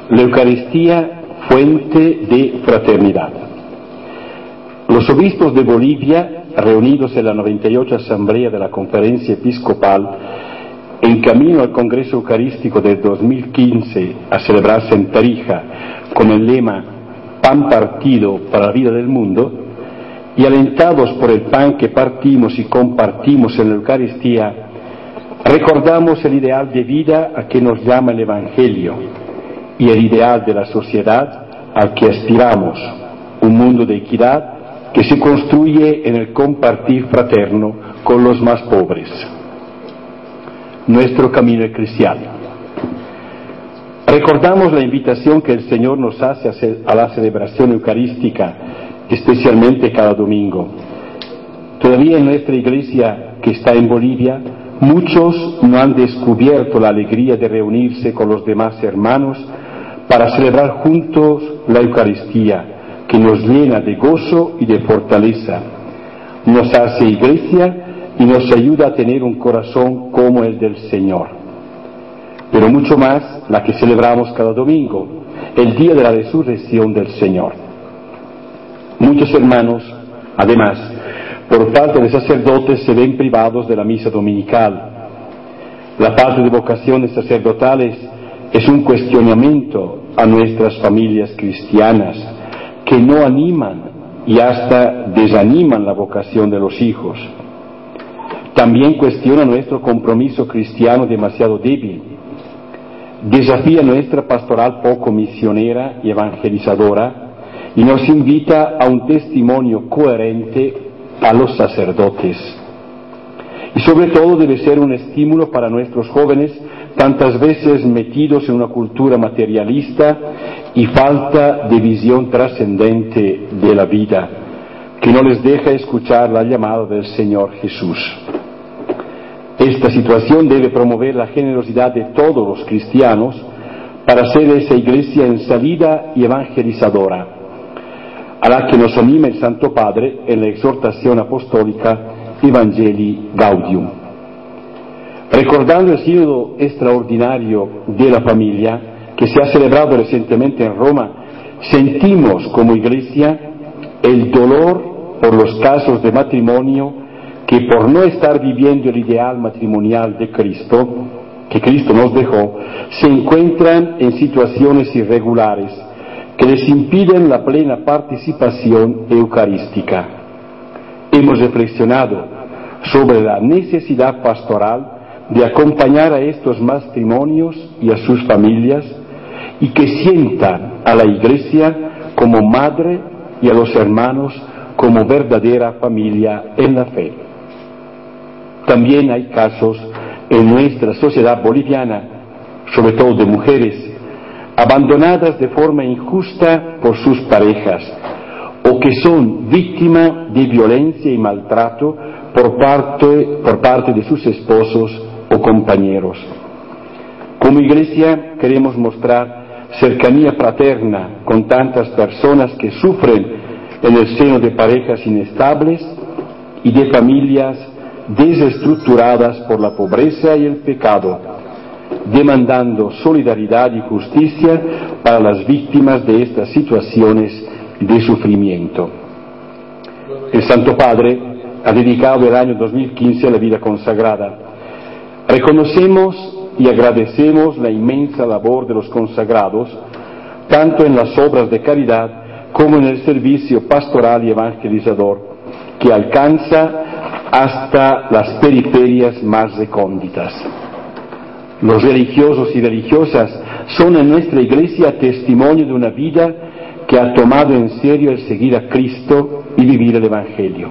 la Eucaristía, fuente de fraternidad. Los obispos de Bolivia, reunidos en la 98 Asamblea de la Conferencia Episcopal, en camino al Congreso Eucarístico del 2015 a celebrarse en Tarija con el lema "Pan partido para la vida del mundo", y alentados por el pan que partimos y compartimos en la Eucaristía, recordamos el ideal de vida a que nos llama el Evangelio y el ideal de la sociedad al que aspiramos, un mundo de equidad que se construye en el compartir fraterno con los más pobres. Nuestro camino es cristiano. Recordamos la invitación que el Señor nos hace a la celebración eucarística, especialmente cada domingo. Todavía en nuestra iglesia, que está en Bolivia, muchos no han descubierto la alegría de reunirse con los demás hermanos para celebrar juntos la Eucaristía, que nos llena de gozo y de fortaleza, nos hace iglesia y nos ayuda a tener un corazón como el del Señor. Pero mucho más la que celebramos cada domingo, el día de la resurrección del Señor. Muchos hermanos, además, por falta de sacerdotes, se ven privados de la misa dominical. La falta de vocaciones sacerdotales es un cuestionamiento a nuestras familias cristianas, que no animan y hasta desaniman la vocación de los hijos. También cuestiona nuestro compromiso cristiano demasiado débil. Desafía nuestra pastoral poco misionera y evangelizadora y nos invita a un testimonio coherente a los sacerdotes. Y sobre todo debe ser un estímulo para nuestros jóvenes, tantas veces metidos en una cultura materialista y falta de visión trascendente de la vida, que no les deja escuchar la llamada del Señor Jesús. Esta situación debe promover la generosidad de todos los cristianos para ser esa iglesia en salida y evangelizadora, a la que nos anima el Santo Padre en la exhortación apostólica Evangelii Gaudium. Recordando el sínodo extraordinario de la familia que se ha celebrado recientemente en Roma, sentimos como iglesia el dolor por los casos de matrimonio que por no estar viviendo el ideal matrimonial de Cristo, que Cristo nos dejó, se encuentran en situaciones irregulares que les impiden la plena participación eucarística. Hemos reflexionado sobre la necesidad pastoral de acompañar a estos matrimonios y a sus familias y que sientan a la Iglesia como madre y a los hermanos como verdadera familia en la fe. También hay casos en nuestra sociedad boliviana, sobre todo de mujeres, abandonadas de forma injusta por sus parejas o que son víctimas de violencia y maltrato por parte de sus esposos o compañeros. Como Iglesia queremos mostrar cercanía fraterna con tantas personas que sufren en el seno de parejas inestables y de familias desestructuradas por la pobreza y el pecado, demandando solidaridad y justicia para las víctimas de estas situaciones de sufrimiento. El Santo Padre ha dedicado el año 2015 a la vida consagrada. Reconocemos y agradecemos la inmensa labor de los consagrados, tanto en las obras de caridad como en el servicio pastoral y evangelizador, que alcanza hasta las periferias más recónditas. Los religiosos y religiosas son en nuestra Iglesia testimonio de una vida que ha tomado en serio el seguir a Cristo y vivir el Evangelio.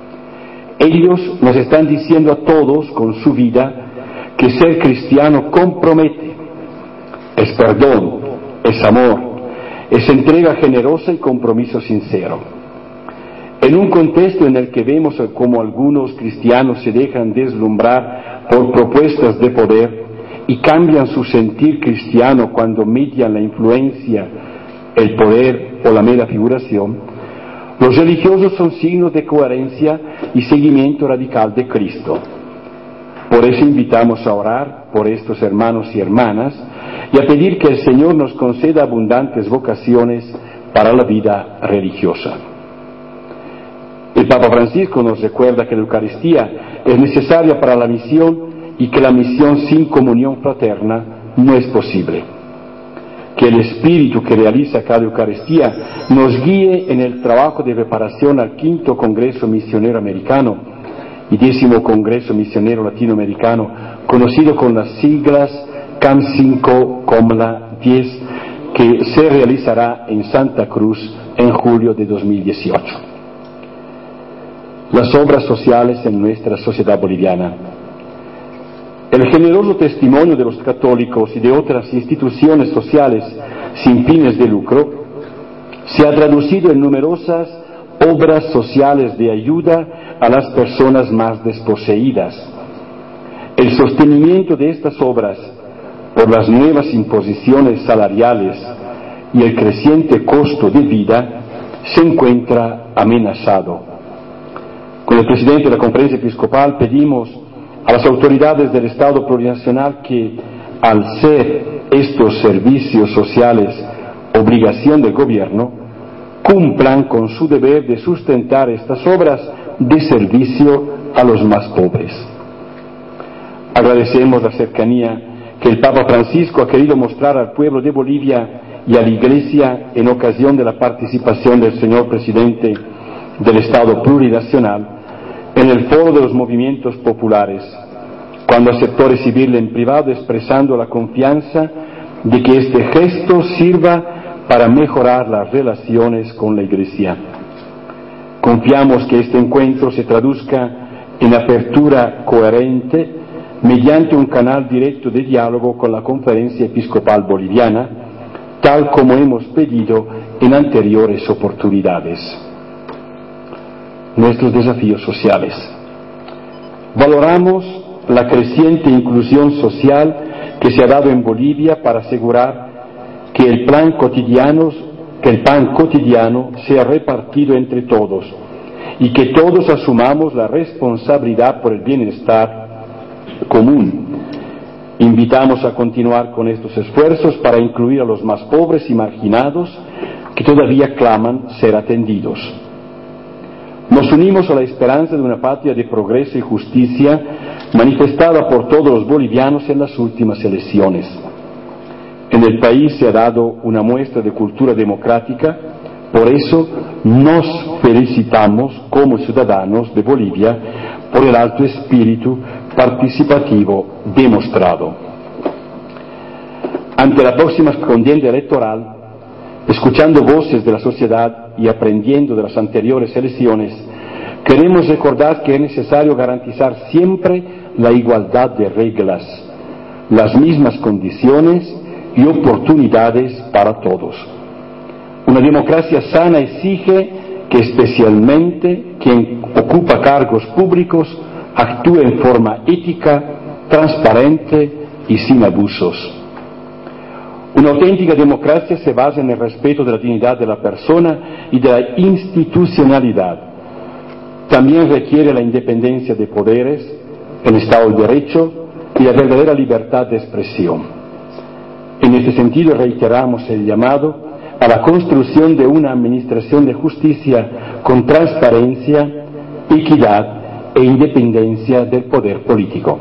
Ellos nos están diciendo a todos con su vida que ser cristiano compromete, es perdón, es amor, es entrega generosa y compromiso sincero. En un contexto en el que vemos cómo algunos cristianos se dejan deslumbrar por propuestas de poder y cambian su sentir cristiano cuando median la influencia, el poder o la mera figuración, los religiosos son signos de coherencia y seguimiento radical de Cristo. Por eso invitamos a orar por estos hermanos y hermanas y a pedir que el Señor nos conceda abundantes vocaciones para la vida religiosa. El Papa Francisco nos recuerda que la Eucaristía es necesaria para la misión y que la misión sin comunión fraterna no es posible. Que el Espíritu que realiza cada Eucaristía nos guíe en el trabajo de preparación al 5º Congreso Misionero Americano y 10º Congreso Misionero Latinoamericano, conocido con las siglas CAM5-10, que se realizará en Santa Cruz en julio de 2018. Las obras sociales en nuestra sociedad boliviana. El generoso testimonio de los católicos y de otras instituciones sociales sin fines de lucro se ha traducido en numerosas obras sociales de ayuda a las personas más desposeídas. El sostenimiento de estas obras por las nuevas imposiciones salariales y el creciente costo de vida se encuentra amenazado. Con el presidente de la Conferencia Episcopal pedimos a las autoridades del Estado plurinacional que, al ser estos servicios sociales obligación del gobierno, cumplan con su deber de sustentar estas obras de servicio a los más pobres. Agradecemos la cercanía que el Papa Francisco ha querido mostrar al pueblo de Bolivia y a la Iglesia en ocasión de la participación del señor presidente del Estado plurinacional en el Foro de los Movimientos Populares, cuando aceptó recibirle en privado expresando la confianza de que este gesto sirva para mejorar las relaciones con la Iglesia. Confiamos que este encuentro se traduzca en apertura coherente mediante un canal directo de diálogo con la Conferencia Episcopal Boliviana, tal como hemos pedido en anteriores oportunidades. Nuestros desafíos sociales. Valoramos la creciente inclusión social que se ha dado en Bolivia para asegurar que el pan cotidiano sea repartido entre todos y que todos asumamos la responsabilidad por el bienestar común. Invitamos a continuar con estos esfuerzos para incluir a los más pobres y marginados que todavía claman ser atendidos. Nos unimos a la esperanza de una patria de progreso y justicia manifestada por todos los bolivianos en las últimas elecciones. En el país se ha dado una muestra de cultura democrática, por eso nos felicitamos como ciudadanos de Bolivia por el alto espíritu participativo demostrado. Ante la próxima contienda electoral, escuchando voces de la sociedad y aprendiendo de las anteriores elecciones, queremos recordar que es necesario garantizar siempre la igualdad de reglas, las mismas condiciones y oportunidades para todos. Una democracia sana exige que especialmente quien ocupa cargos públicos actúe en forma ética, transparente y sin abusos. Una auténtica democracia se basa en el respeto de la dignidad de la persona y de la institucionalidad. También requiere la independencia de poderes, el Estado de Derecho y la verdadera libertad de expresión. En este sentido reiteramos el llamado a la construcción de una administración de justicia con transparencia, equidad e independencia del poder político.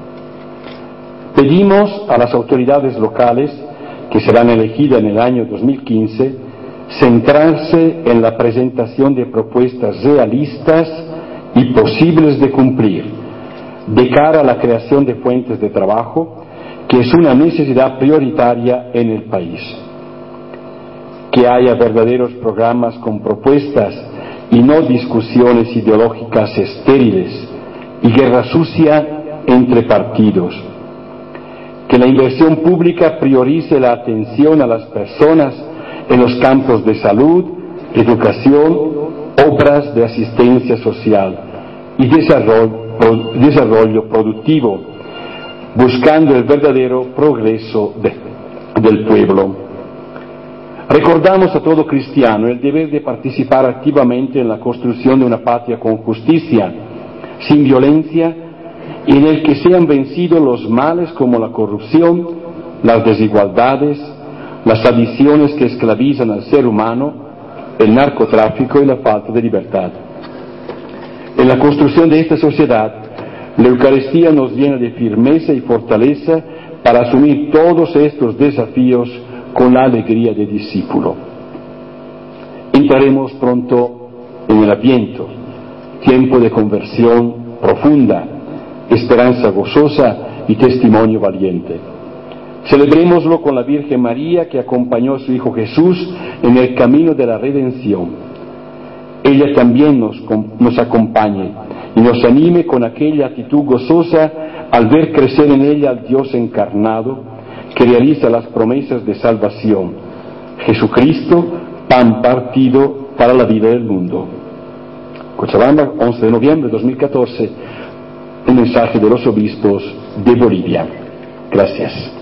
Pedimos a las autoridades locales que serán elegidas en el año 2015, centrarse en la presentación de propuestas realistas y posibles de cumplir, de cara a la creación de fuentes de trabajo, que es una necesidad prioritaria en el país. Que haya verdaderos programas con propuestas y no discusiones ideológicas estériles y guerra sucia entre partidos. Que la inversión pública priorice la atención a las personas en los campos de salud, educación, obras de asistencia social y desarrollo productivo, buscando el verdadero progreso del pueblo. Recordamos a todo cristiano el deber de participar activamente en la construcción de una patria con justicia, sin violencia, y en el que sean vencidos los males como la corrupción, las desigualdades, las adicciones que esclavizan al ser humano, el narcotráfico y la falta de libertad. En la construcción de esta sociedad, la Eucaristía nos llena de firmeza y fortaleza para asumir todos estos desafíos con la alegría de discípulo. Entraremos pronto en el Adviento, tiempo de conversión profunda, esperanza gozosa y testimonio valiente. Celebrémoslo con la Virgen María que acompañó a su Hijo Jesús en el camino de la redención. Ella también nos acompañe y nos anime con aquella actitud gozosa al ver crecer en ella al Dios encarnado que realiza las promesas de salvación. Jesucristo, pan partido para la vida del mundo. Cochabamba, 11 de noviembre de 2014, un mensaje de los obispos de Bolivia. Gracias.